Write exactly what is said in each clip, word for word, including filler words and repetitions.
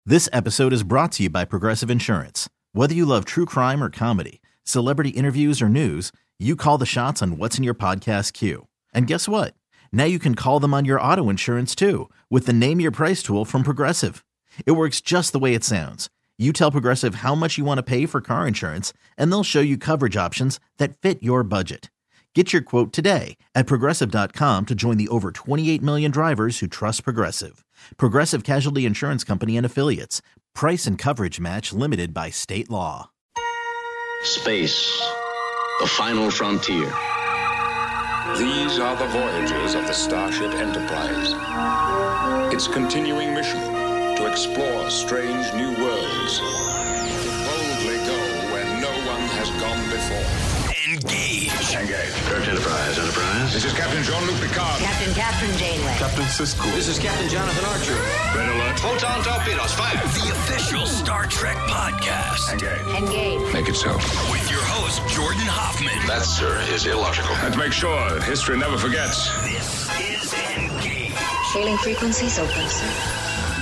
This episode is brought to you by Progressive Insurance. Whether you love true crime or comedy, celebrity interviews or news, you call the shots on what's in your podcast queue. And guess what? Now you can call them on your auto insurance too with the Name Your Price tool from Progressive. It works just the way it sounds. You tell Progressive how much you want to pay for car insurance, and they'll show you coverage options that fit your budget. Get your quote today at Progressive dot com to join the over twenty-eight million drivers who trust Progressive. Progressive Casualty Insurance Company and Affiliates. Price and coverage match limited by state law. Space, the final frontier. These are the voyages of the Starship Enterprise. Its continuing mission to explore strange new worlds, to boldly go where no one has gone before. Engage. Engage. Earth Enterprise. Enterprise. This is Captain Jean-Luc Picard. Captain Catherine Janeway. Captain Sisko. This is Captain Jonathan Archer. Red alert. Photon torpedoes. Fire. The official Star Trek podcast. Engage. Engage. Make it so. With your host, Jordan Hoffman. That, sir, is illogical. And to make sure history never forgets. This is Engage. Hailing frequencies open, sir.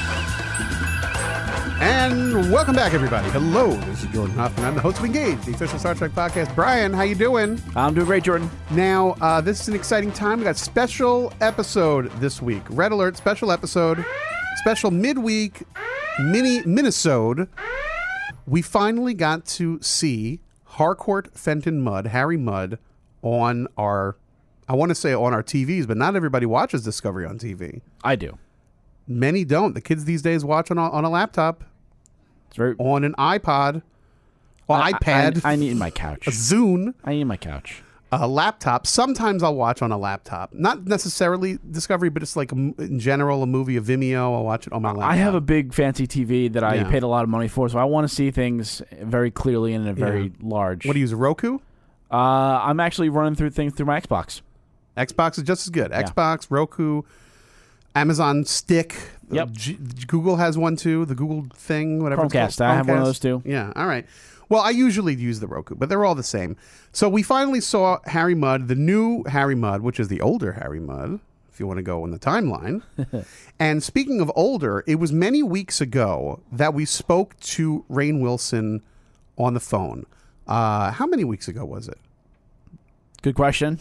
And welcome back, everybody. Hello, this is Jordan Hoffman. I'm the host of Engage, the official Star Trek podcast. Brian, how you doing? I'm doing great, Jordan. Now, uh, this is an exciting time. We got a special episode this week. Red Alert special episode, special midweek mini minisode. We finally got to see Harcourt Fenton Mudd, Harry Mudd, on our, I want to say on our T Vs, but not everybody watches Discovery on T V. I do. Many don't. The kids these days watch on a, on a laptop, It's very, on an iPod, or I, iPad, I, I need my couch. a Zune, I need my couch. a laptop. Sometimes I'll watch on a laptop. Not necessarily Discovery, but it's like a m in general, a movie, a Vimeo. I'll watch it on my laptop. I have a big fancy T V that I Yeah. paid a lot of money for, so I want to see things very clearly and in a very Yeah. large. What do you use, a Roku? Uh, I'm actually running through things through my Xbox. Xbox is just as good. Yeah. Xbox, Roku, Amazon Stick. Yep. G Google has one too. The Google thing, whatever. it's Chromecast. called. I have one of Chromecast. those too. Yeah. All right. Well, I usually use the Roku, but they're all the same. So we finally saw Harry Mudd, the new Harry Mudd, which is the older Harry Mudd, if you want to go in the timeline. And speaking of older, it was many weeks ago that we spoke to Rainn Wilson on the phone. Uh, how many weeks ago was it? Good question.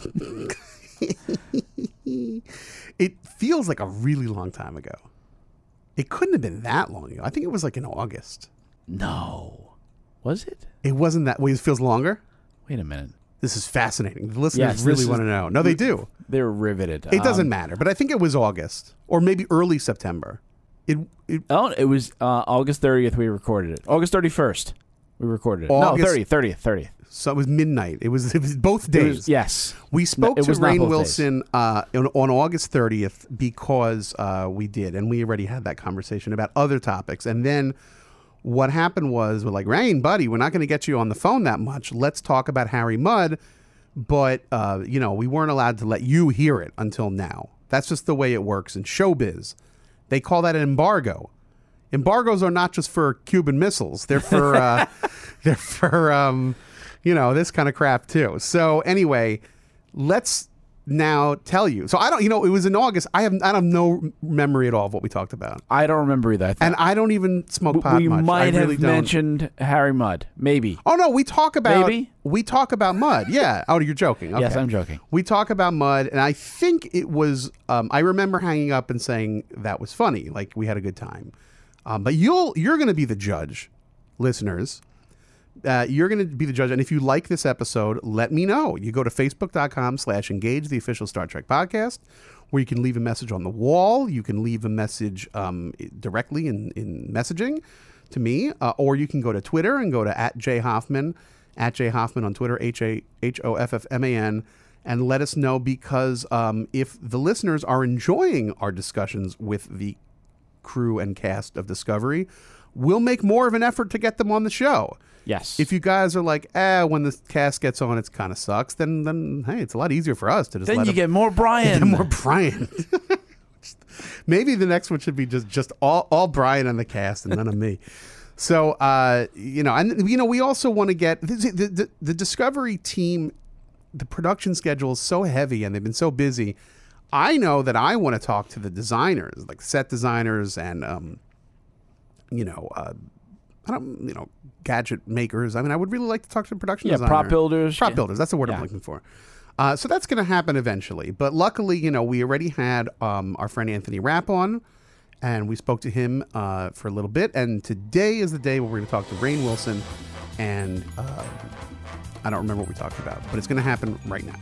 It feels like a really long time ago. It couldn't have been that long ago. I think it was like in August. No. Was it? It wasn't that. Wait, it feels longer? Wait a minute. This is fascinating. The listeners Yes, really this want to is- know. No, they do. They're riveted. It doesn't Um, matter, but I think it was August or maybe early September. It, it Oh, it was uh, August thirtieth we recorded it. August thirty-first we recorded it. August- No, thirtieth, thirtieth, thirtieth. so it was midnight. It was it was both It days. was- yes. We spoke No, it to was not Rainn both Wilson uh, on, on August thirtieth because uh, we did, and we already had that conversation about other topics. And then what happened was, we're like, Rainn, buddy, we're not going to get you on the phone that much. Let's talk about Harry Mudd. But, uh, you know, we weren't allowed to let you hear it until now. That's just the way it works in showbiz. They call that an embargo. Embargoes are not just for Cuban missiles. They're for, uh, they're for, um, you know, this kind of crap too. So anyway, let's now tell you. So I don't, you know, it was in August. I have, I have no memory at all of what we talked about. I don't remember either. I And I don't even smoke pot we much. might I really have don't. mentioned Harry Mudd. Maybe. Oh no, we talk about Maybe? we talk about Mudd. Yeah. Oh, you're joking. Okay. Yes, I'm joking. We talk about Mudd, and I think it was. Um, I remember hanging up and saying that was funny. Like we had a good time. Um, but you'll you're going to be the judge, listeners. Uh, you're going to be the judge, and if you like this episode, let me know. You go to facebook.com slash engage the official Star Trek podcast, where you can leave a message on the wall. You can leave a message um, directly in, in messaging to me, uh, or you can go to Twitter and go to at J Hoffman, at J Hoffman on Twitter, H A H O F F M A N, and let us know, because um, if the listeners are enjoying our discussions with the crew and cast of Discovery, we'll make more of an effort to get them on the show. Yes. If you guys are like, eh, when the cast gets on, it kind of sucks, then, then hey, it's a lot easier for us to just then let you them- get more Brian. get more Brian. Maybe the next one should be just, just all, all Brian on the cast and none of me. So, uh, you know, and, you know, we also want to get the, the, the, the Discovery team, the production schedule is so heavy and they've been so busy. I know that I want to talk to the designers, like set designers and um, you know, uh, I don't, you know, gadget makers. I mean, I would really like to talk to production Yeah, designer. prop builders. Prop Yeah. builders. That's the word I'm Yeah. looking for. Uh, so that's going to happen eventually. But luckily, you know, we already had um, our friend Anthony Rapp on, and we spoke to him uh, for a little bit. And today is the day where we're going to talk to Rainn Wilson, and uh, I don't remember what we talked about, but it's going to happen right now.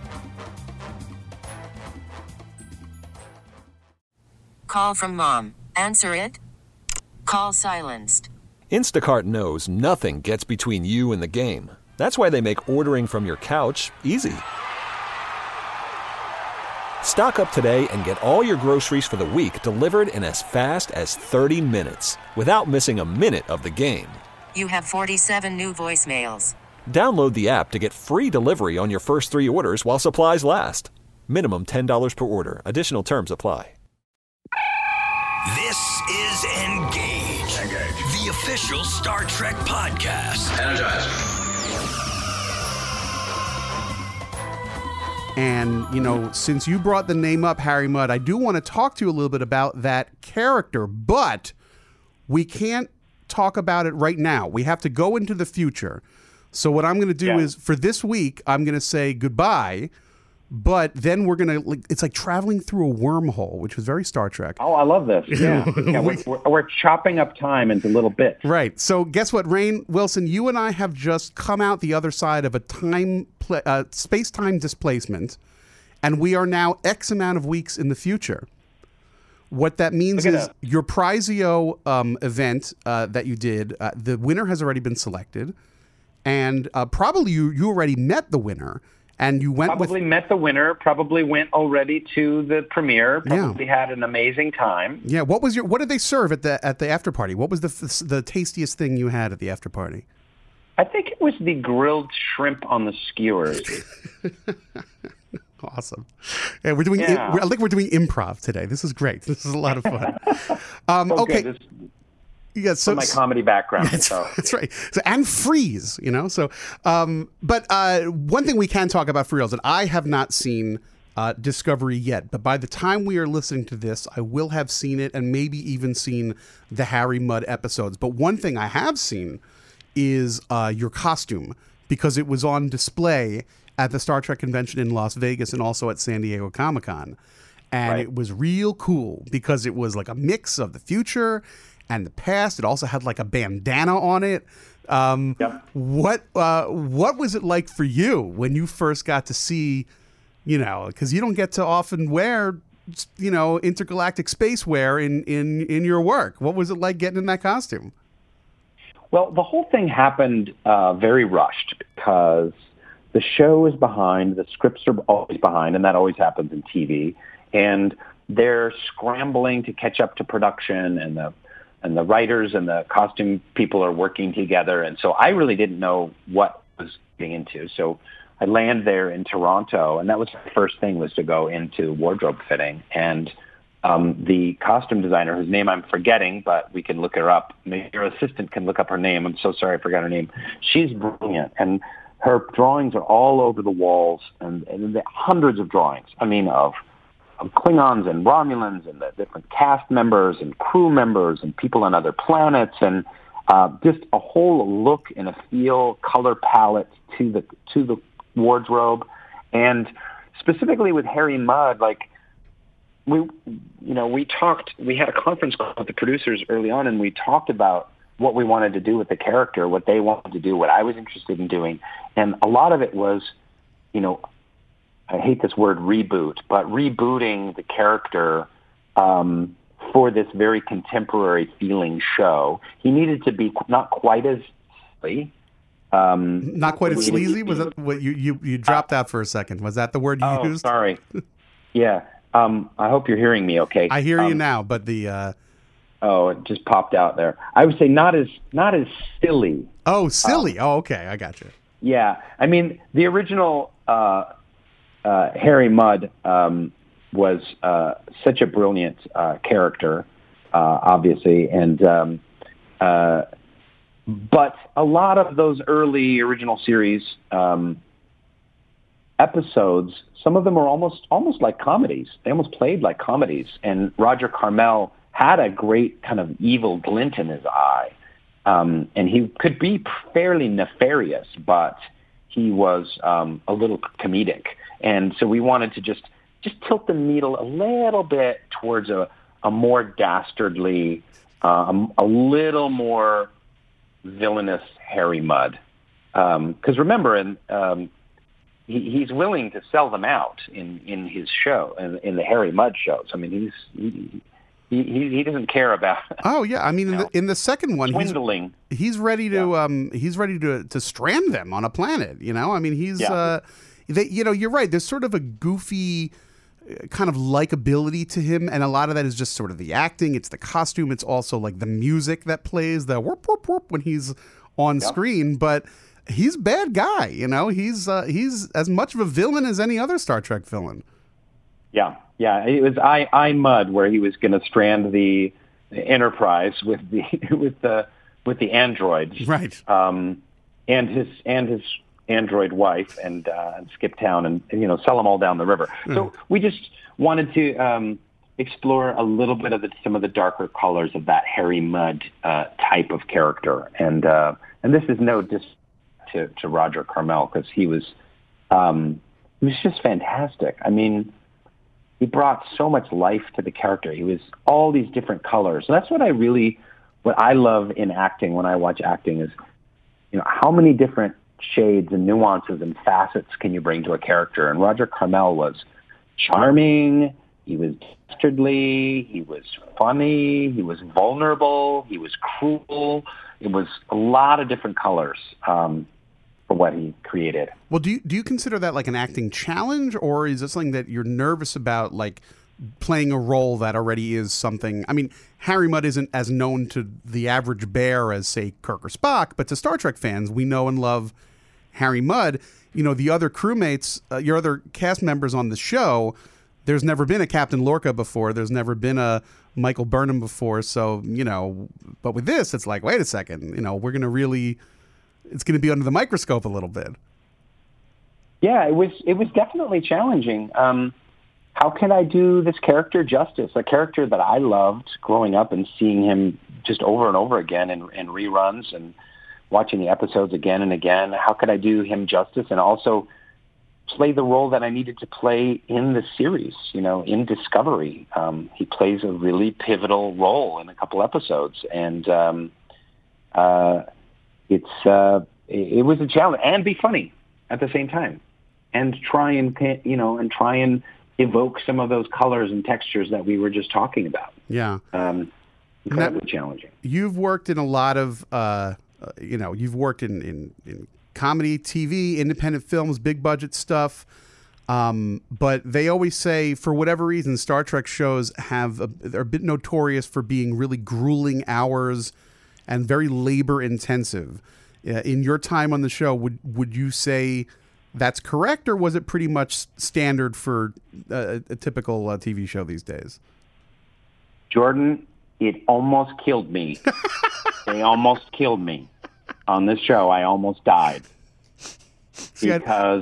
Call from mom. Answer it. Call silenced. Instacart knows nothing gets between you and the game. That's why they make ordering from your couch easy. Stock up today and get all your groceries for the week delivered in as fast as thirty minutes without missing a minute of the game. You have forty-seven new voicemails. Download the app to get free delivery on your first three orders while supplies last. Minimum ten dollars per order. Additional terms apply. This is Engage. Engage. The official Star Trek podcast. Energize. And, you know, since you brought the name up, Harry Mudd, I do want to talk to you a little bit about that character, but we can't talk about it right now. We have to go into the future. So what I'm going to do Yeah. is, for this week, I'm going to say goodbye, but then we're going to, it's like traveling through a wormhole, which was very Star Trek. Oh, I love this. Yeah, yeah we're, we're, we're chopping up time into little bits. Right. So guess what, Rainn Wilson, you and I have just come out the other side of a time, pla uh, space-time displacement, and we are now X amount of weeks in the future. What that means Look at is that. your Prizio um, event uh, that you did, uh, the winner has already been selected, and uh, probably you, you already met the winner, and you went Probably with... met the winner, probably went already to the premiere, probably had an amazing time. Yeah. What was your? What did they serve at the at the after party? What was the f- the tastiest thing you had at the after party? I think it was the grilled shrimp on the skewers. Awesome. Yeah, we're doing. Yeah. We're, I think we're doing improv today. This is great. This is a lot of fun. Um, Oh, okay. good. This Yeah. So is my comedy background. That's, so. that's right. So, and freeze, you know. So, um, but uh, one thing we can talk about for real is that I have not seen uh, Discovery yet. But by the time we are listening to this, I will have seen it and maybe even seen the Harry Mudd episodes. But one thing I have seen is uh, your costume, because it was on display at the Star Trek convention in Las Vegas and also at San Diego Comic-Con. And Right. it was real cool because it was like a mix of the future and the past. It also had like a bandana on it. Um, Yep. What uh, what was it like for you when you first got to see, you know, because you don't get to often wear, you know, intergalactic space wear in, in, in your work. What was it like getting in that costume? Well, the whole thing happened uh, very rushed because the show is behind, the scripts are always behind, and that always happens in T V. And they're scrambling to catch up to production, and the and the writers and the costume people are working together. And so I really didn't know what I was getting into. So I land there in Toronto, and that was the first thing, was to go into wardrobe fitting. And um, the costume designer, whose name I'm forgetting, but we can look her up. Maybe your assistant can look up her name. I'm so sorry I forgot her name. She's brilliant. And her drawings are all over the walls, and, and the hundreds of drawings. I mean, of, of Klingons and Romulans and the different cast members and crew members and people on other planets, and uh, just a whole look and a feel, color palette to the to the wardrobe. And specifically with Harry Mudd, like we, you know, we talked. We had a conference call with the producers early on, and we talked about what we wanted to do with the character, what they wanted to do, what I was interested in doing. And a lot of it was, you know, I hate this word reboot, but rebooting the character um, for this very contemporary feeling show. He needed to be not quite as silly. Um, Not quite as he needed sleazy? to Was be- that what you, you, you dropped out for a second? Was that the word you Oh, used? sorry. Yeah. Um, I hope you're hearing me okay. I hear you Um, now, but the uh, Oh, it just popped out there. I would say not as not as silly. oh silly. oh, okay, I got you. Yeah, I mean the original uh, uh, Harry Mudd um, was uh, such a brilliant uh, character, uh, obviously, and um, uh, but a lot of those early original series um, episodes, some of them are almost almost like comedies. They almost played like comedies, and Roger Carmel had a great kind of evil glint in his eye. Um, and he could be fairly nefarious, but he was um, a little comedic. And so we wanted to just just tilt the needle a little bit towards a, a more dastardly, um, a little more villainous Harry Mudd. Because um, remember, in, um, he, he's willing to sell them out in, in his show, in, in the Harry Mudd shows. I mean, he's he, he, he doesn't care about. Oh yeah, I mean, in the, in the second one, swindling. He's, he's ready to yeah. um, he's ready to to strand them on a planet. You know, I mean, he's yeah. uh, they, you know, you're right. There's sort of a goofy kind of likability to him, and a lot of that is just sort of the acting. It's the costume. It's also like the music that plays the whoop whoop whoop when he's on yep. screen. But he's a bad guy. You know, he's uh, he's as much of a villain as any other Star Trek villain. Yeah. Yeah, it was I, I Mudd where he was going to strand the Enterprise with the with the with the androids, right? Um, and his and his android wife, and, uh, and skip town, and, and you know sell them all down the river. Mm. So we just wanted to um, explore a little bit of the, some of the darker colors of that Harry Mudd uh, type of character, and uh, and this is no dis to to Roger Carmel, because he was um, he was just fantastic. I mean, he brought so much life to the character. He was all these different colors. And that's what I really, what I love in acting when I watch acting is, you know, how many different shades and nuances and facets can you bring to a character? And Roger Carmel was charming. He was dastardly. He was funny. He was vulnerable. He was cruel. It was a lot of different colors. Um, for what he created. Well, do you, do you consider that like an acting challenge, or is it something that you're nervous about, like playing a role that already is something? I mean, Harry Mudd isn't as known to the average bear as, say, Kirk or Spock, but to Star Trek fans, we know and love Harry Mudd. You know, the other crewmates, uh, your other cast members on the show, there's never been a Captain Lorca before. There's never been a Michael Burnham before. So, you know, but with this, it's like, wait a second, you know, we're going to really... it's going to be under the microscope a little bit. Yeah, it was it was definitely challenging. Um, how can I do this character justice? A character that I loved growing up and seeing him just over and over again in, in reruns and watching the episodes again and again. How could I do him justice and also play the role that I needed to play in the series, you know, in Discovery? Um, he plays a really pivotal role in a couple episodes. And um, uh It's uh, it was a challenge, and be funny at the same time, and try and you know, and try and evoke some of those colors and textures that we were just talking about. Yeah, um, incredibly now, challenging. You've worked in a lot of, uh, you know, you've worked in, in, in comedy, T V, independent films, big budget stuff. Um, but they always say, for whatever reason, Star Trek shows have a, they're a bit notorious for being really grueling hours and very labor intensive. Uh, in your time on the show, would would you say that's correct, or was it pretty much standard for uh, a typical uh, T V show these days? Jordan, it almost killed me. They almost killed me on this show. I almost died because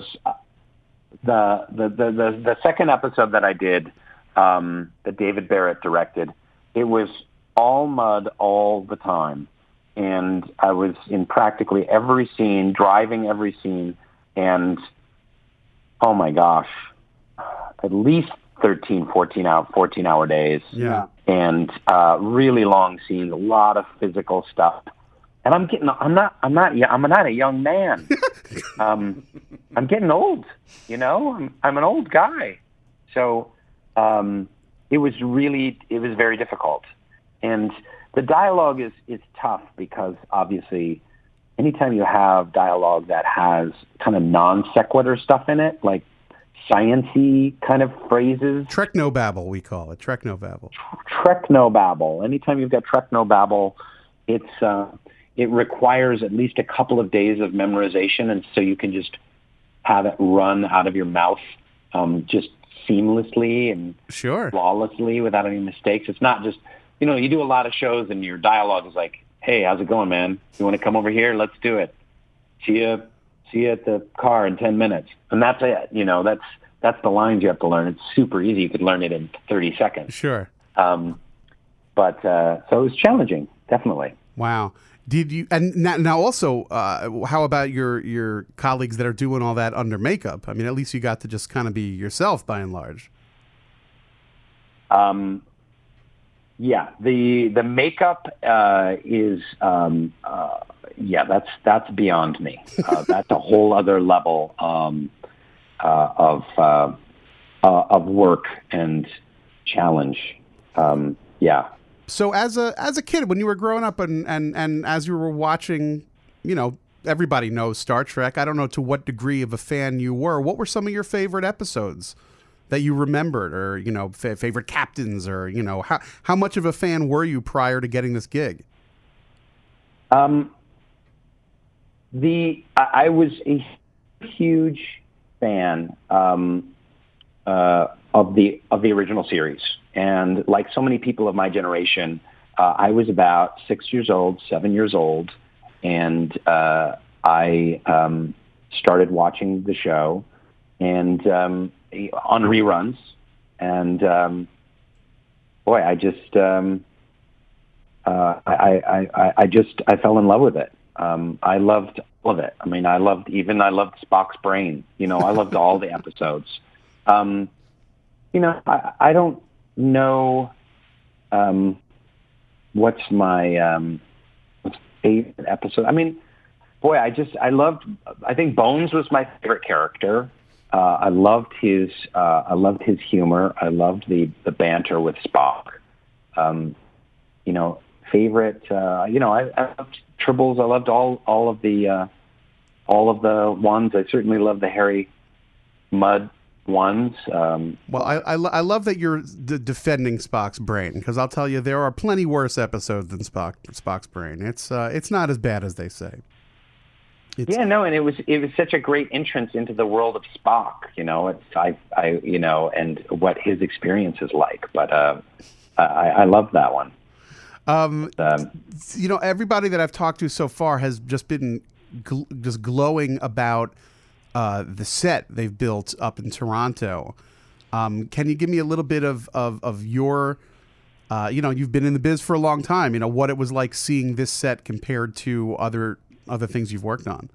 the the the the, the second episode that I did, um, that David Barrett directed, it was all Mudd all the time. And I was in practically every scene, driving every scene, and oh my gosh, at least thirteen, fourteen hour, fourteen hour days. Yeah. And uh, really long scenes, a lot of physical stuff. And I'm getting, I'm not, I'm not, I'm not a young man. um, I'm getting old, you know, I'm, I'm an old guy. So um, it was really, it was very difficult. And the dialogue is, is tough because obviously anytime you have dialogue that has kind of non sequitur stuff in it, like science-y kind of phrases. Treknobabble, we call it. Treknobabble. Treknobabble. Anytime you've got Treknobabble, it's, uh, it requires at least a couple of days of memorization, and so you can just have it run out of your mouth um, just seamlessly and sure. flawlessly without any mistakes. It's not just... You know, you do a lot of shows and your dialogue is like, hey, how's it going, man? You want to come over here? Let's do it. See you, see you at the car in ten minutes. And that's it. You know, that's that's the lines you have to learn. It's super easy. You could learn it in thirty seconds. Sure. Um, but uh, so it was challenging, definitely. Wow. Did you and now, now also uh, how about your your colleagues that are doing all that under makeup? I mean, at least you got to just kind of be yourself by and large. Um, yeah, the the makeup uh, is um, uh, yeah, that's that's beyond me. Uh, that's a whole other level um, uh, of uh, uh, of work and challenge. Um, yeah. So as a as a kid, when you were growing up and, and, and as you were watching, you know, everybody knows Star Trek. I don't know to what degree of a fan you were. What were some of your favorite episodes that you remembered, or, you know, f- favorite captains, or, you know, how how much of a fan were you prior to getting this gig? Um, the I, I was a huge fan um, uh, of the of the original series. And like so many people of my generation, uh, I was about six years old, seven years old, and uh, I um, started watching the show and um, on reruns. And um, boy, I just, um, uh, I, I, I, I just, I fell in love with it. Um, I loved all of it. I mean, I loved even I loved Spock's brain. You know, I loved all the episodes. Um, you know, I, I don't. know um, what's my um, what's favorite episode. I mean, boy, I just I loved. I think Bones was my favorite character. Uh, I loved his. Uh, I loved his humor. I loved the the banter with Spock. Um, you know, favorite. Uh, you know, I, I loved Tribbles. I loved all all of the uh, all of the ones. I certainly loved the Harry Mudd ones. Um, well, I, I, I love that you're d- defending Spock's brain, because I'll tell you there are plenty worse episodes than Spock Spock's brain. It's uh, it's not as bad as they say. It's, yeah, no, and it was it was such a great entrance into the world of Spock. You know, it's I I you know, and what his experience is like. But uh, I I love that one. Um, um, you know, everybody that I've talked to so far has just been gl- just glowing about Uh, the set they've built up in Toronto. Um, can you give me a little bit of of, of your, uh, you know, you've been in the biz for a long time. You know what it was like seeing this set compared to other other things you've worked on.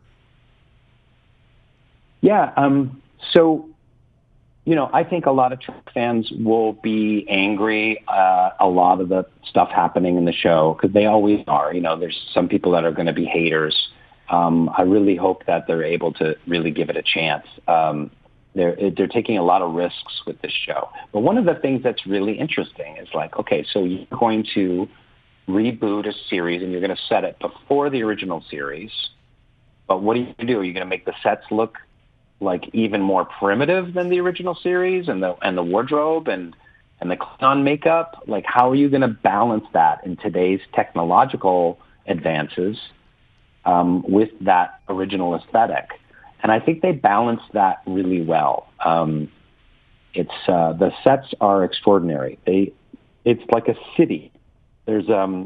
Yeah. Um, so, you know, I think a lot of Trek fans will be angry uh, a lot of the stuff happening in the show, because they always are. You know, there's some people that are going to be haters. Um, I really hope that they're able to really give it a chance. Um, they're they're taking a lot of risks with this show. But one of the things that's really interesting is like, okay, so you're going to reboot a series and you're going to set it before the original series. But what are you going to do? Are you going to make the sets look like even more primitive than the original series, and the and the wardrobe and and the Klingon makeup? Like, how are you going to balance that in today's technological advances um, with that original aesthetic? And I think they balanced that really well. Um, it's uh, the sets are extraordinary. They, it's like a city. There's um,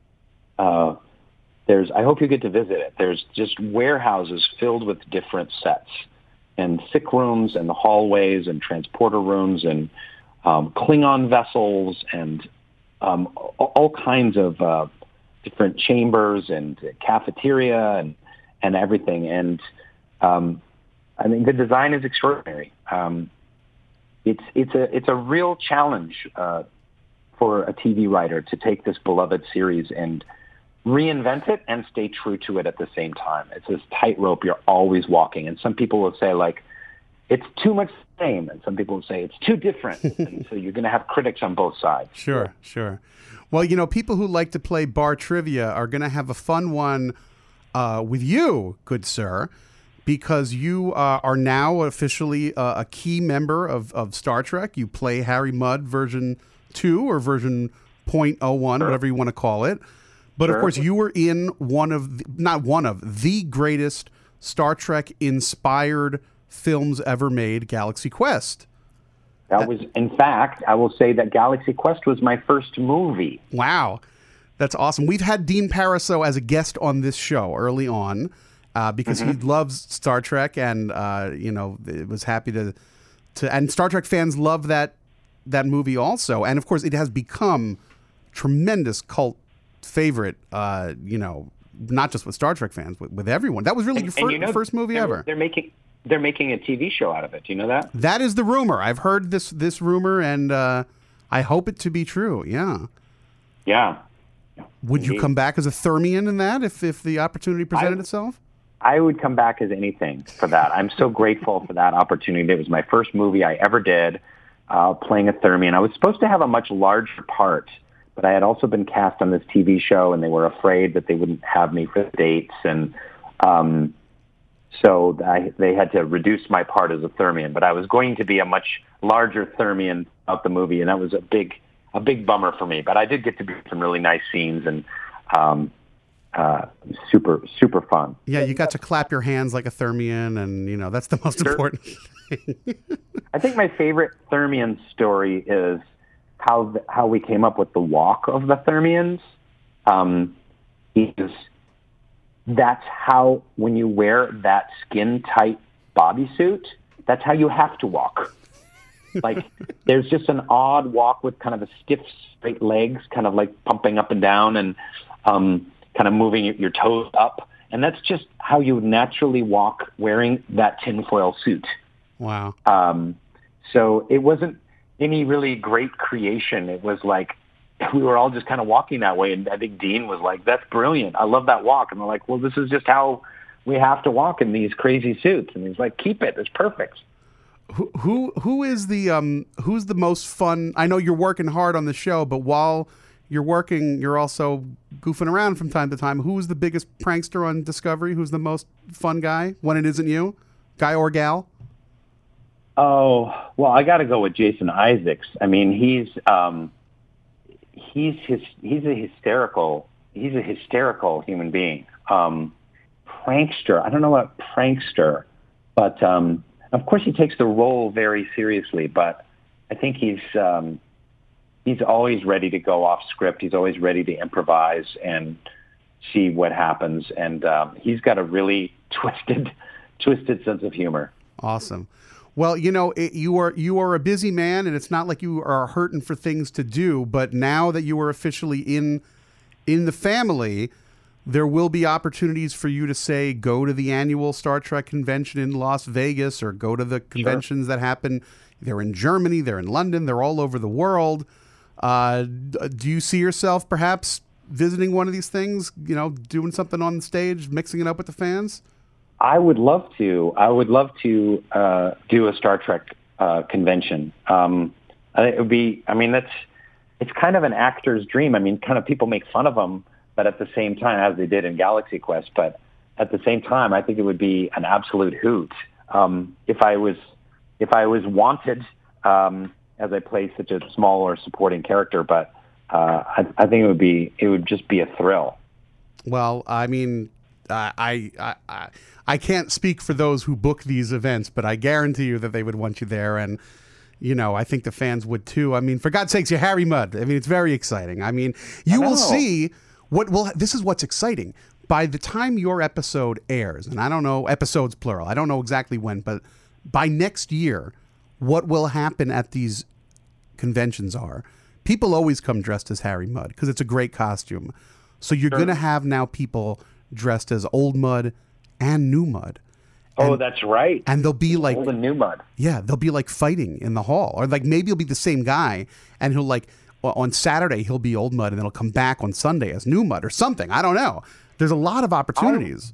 uh, there's. I hope you get to visit it. There's just warehouses filled with different sets, and sick rooms, and the hallways, and transporter rooms, and um, Klingon vessels, and um, all, all kinds of uh, different chambers, and cafeteria, and and everything. And Um, I mean, the design is extraordinary. Um, it's it's a it's a real challenge uh, for a T V writer to take this beloved series and reinvent it and stay true to it at the same time. It's this tightrope you're always walking. And some people will say, like, it's too much the same, and some people will say it's too different. And so you're going to have critics on both sides. Sure, sure. Well, you know, people who like to play bar trivia are going to have a fun one uh, with you, good sir. Because you uh, are now officially uh, a key member of, of Star Trek. You play Harry Mudd version two or version point oh one, sure. whatever you want to call it. But sure. of course, you were in one of, the, not one of, the greatest Star Trek-inspired films ever made, Galaxy Quest. That was, in fact, I will say that Galaxy Quest was my first movie. Wow. That's awesome. We've had Dean Pariseau as a guest on this show early on. Uh, because mm-hmm. he loves Star Trek, and uh, you know, it was happy to, to, and Star Trek fans love that that movie also, and of course, it has become tremendous cult favorite. Uh, you know, not just with Star Trek fans, with, with everyone. That was really And- your and fir- you know, first movie they're, ever. They're making they're making a T V show out of it. Do you know that? That is the rumor. I've heard this this rumor, and uh, I hope it to be true. Yeah. Yeah. Would you Indeed. come back as a Thermian in that if if the opportunity presented I- itself? I would come back as anything for that. I'm so grateful for that opportunity. It was my first movie I ever did, uh, playing a Thermian. I was supposed to have a much larger part, but I had also been cast on this T V show, and they were afraid that they wouldn't have me for the dates, and um, so I, they had to reduce my part as a Thermian. But I was going to be a much larger Thermian out the movie, and that was a big, a big bummer for me. But I did get to be in some really nice scenes, and um, uh, super, super fun. Yeah, you got to clap your hands like a Thermian, and you know that's the most Sure. important thing. I think my favorite Thermian story is how the, how we came up with the walk of the Thermians. Um, is that's how when you wear that skin tight bodysuit, that's how you have to walk. Like there's just an odd walk with kind of a stiff, straight legs, kind of like pumping up and down, and um, kind of moving your, your toes up, and that's just how you would naturally walk wearing that tinfoil suit. Wow. Um, so it wasn't any really great creation. It was like we were all just kind of walking that way. And I think Dean was like, that's brilliant. I love that walk. And we're like, well, this is just how we have to walk in these crazy suits. And he's like, keep it. It's perfect. Who who who is the um who's the most fun? I know you're working hard on the show, but while you're working, you're also goofing around from time to time. Who's the biggest prankster on Discovery? Who's the most fun guy when it isn't you? Guy or gal? Oh, well, I got to go with Jason Isaacs. I mean, he's um, he's his, he's a hysterical he's a hysterical human being. Um, prankster. I don't know about prankster, but um, of course he takes the role very seriously. But I think he's um, he's always ready to go off script. He's always ready to improvise and see what happens. And um, he's got a really twisted twisted sense of humor. Awesome. Well, you know, it, you are you are a busy man, and it's not like you are hurting for things to do. But now that you are officially in in the family, there will be opportunities for you to say go to the annual Star Trek convention in Las Vegas, or go to the conventions that happen. They're in Germany, they're in London, they're all over the world. Uh, do you see yourself perhaps visiting one of these things? You know, doing something on the stage, mixing it up with the fans? I would love to. I would love to uh, do a Star Trek uh, convention. Um, I think it would be. I mean, that's it's kind of an actor's dream. I mean, kind of people make fun of them, but at the same time, as they did in Galaxy Quest. But at the same time, I think it would be an absolute hoot um, if I was if I was wanted um, as I play such a small or supporting character. But uh, I, I think it would be it would just be a thrill. Well, I mean. Uh, I, I I I can't speak for those who book these events, but I guarantee you that they would want you there, and you know I think the fans would too. I mean, for God's sakes, you're Harry Mudd. I mean, it's very exciting. I mean, you I will know. see what will. This is what's exciting. By the time your episode airs, and I don't know episodes plural. I don't know exactly when, but by next year, what will happen at these conventions are people always come dressed as Harry Mudd because it's a great costume. So you're Sure. going to have now people dressed as old Mudd and new Mudd. Oh, And- that's right. And they'll be like, Old and new Mudd. yeah, they'll be like fighting in the hall. Or like maybe he'll be the same guy and he'll like, well, on Saturday he'll be old Mudd and then he'll come back on Sunday as new Mudd or something. I don't know. There's a lot of opportunities.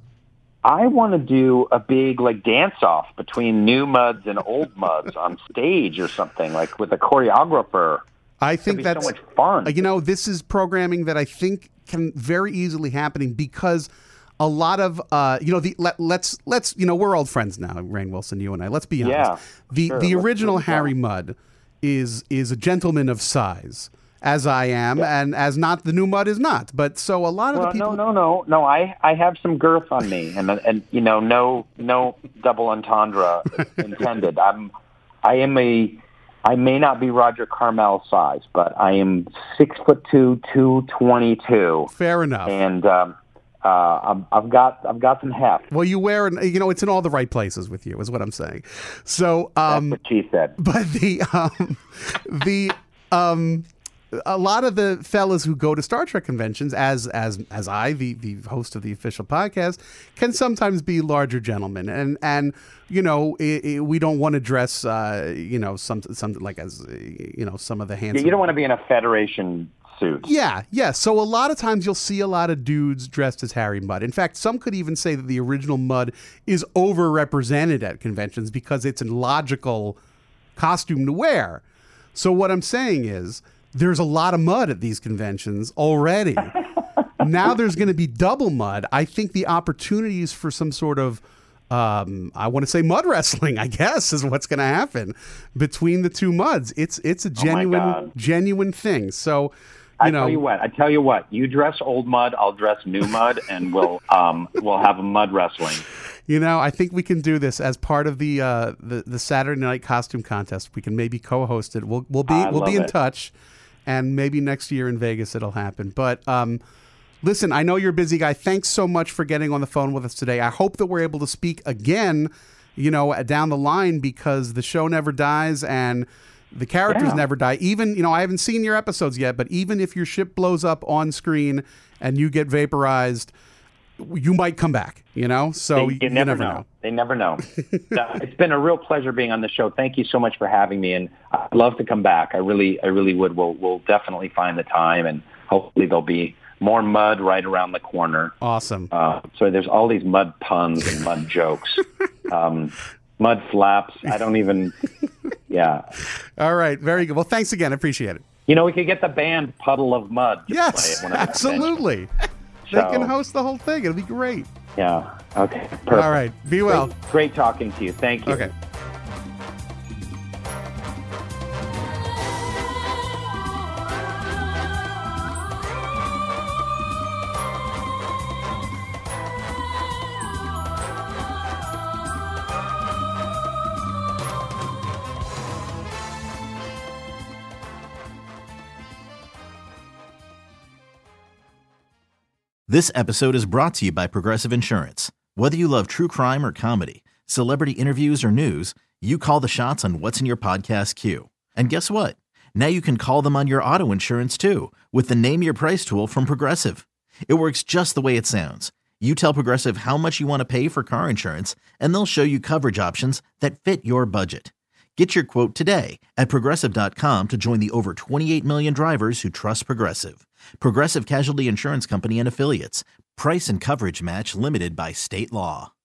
I want to do a big like dance off between new Mudds and old Mudds on stage or something, like with a choreographer. I think be that's so much fun. uh, You know, this is programming that I think can very easily happen because a lot of uh, you know the let, let's let's you know we're old friends now, Rainn Wilson, you and I. Let's be honest. Yeah, the sure. the Let's original do it. Harry Mudd is is a gentleman of size, as I am, and as not the new Mudd is not. But so a lot of Well, the people. no, no, no, no. I, I have some girth on me, and and you know, no, no double entendre intended. I'm, I am a, I may not be Roger Carmel size, but I am six foot two, two twenty two. Fair enough. And um, uh, I've, I've got, I've got some heft. Well, you wear, you know, it's in all the right places with you, is what I'm saying. So, um, That's what she said. but the, um, the, um, a lot of the fellas who go to Star Trek conventions, as as as I, the, the host of the official podcast, can sometimes be larger gentlemen, and and you know it, it, we don't want to dress, uh, you know, some something like as you know some of the handsome. You don't want to be in a Federation suit. Yeah, yeah. So a lot of times you'll see a lot of dudes dressed as Harry Mudd. In fact, some could even say that the original Mudd is overrepresented at conventions because it's a logical costume to wear. So what I'm saying is, there's a lot of Mudd at these conventions already. Now there's going to be double Mudd. I think the opportunities for some sort of, um, I want to say Mudd wrestling, I guess, is what's going to happen between the two Mudds. It's it's a genuine Oh genuine thing. So, you I know, tell you what. I tell you what. You dress old Mudd, I'll dress new Mudd, and we'll um we'll have a Mudd wrestling. You know, I think we can do this as part of the uh, the, the Saturday Night Costume Contest. We can maybe co-host it. We'll we'll be I we'll be in love it. touch, and maybe next year in Vegas it'll happen. But um, listen, I know you're a busy guy. Thanks so much for getting on the phone with us today. I hope that we're able to speak again, you know, down the line, because the show never dies and the characters Yeah. never die. Even, you know, I haven't seen your episodes yet, but even if your ship blows up on screen and you get vaporized, you might come back, you know? So They- you, you never never know. know. They never know. Uh, it's been a real pleasure being on the show. Thank you so much for having me, and I'd love to come back. I really, I really would. We'll, we'll definitely find the time, and hopefully there'll be more Mudd right around the corner. Awesome. Uh, so there's all these Mudd puns and Mudd jokes, um, Mudd flaps. I don't even. Yeah. All right. Very good. Well, thanks again. I appreciate it. You know, we could get the band Puddle of Mudd. To Yes, play at one of the absolutely. They So- can host the whole thing. It'll be great. Yeah. Okay. Perfect. All right. Be well. Great, great talking to you. Thank you. Okay. This episode is brought to you by Progressive Insurance. Whether you love true crime or comedy, celebrity interviews or news, you call the shots on what's in your podcast queue. And guess what? Now you can call them on your auto insurance too, with the Name Your Price tool from Progressive. It works just the way it sounds. You tell Progressive how much you want to pay for car insurance, and they'll show you coverage options that fit your budget. Get your quote today at Progressive dot com to join the over twenty-eight million drivers who trust Progressive. Progressive Casualty Insurance Company and Affiliates. Price and coverage match limited by state law.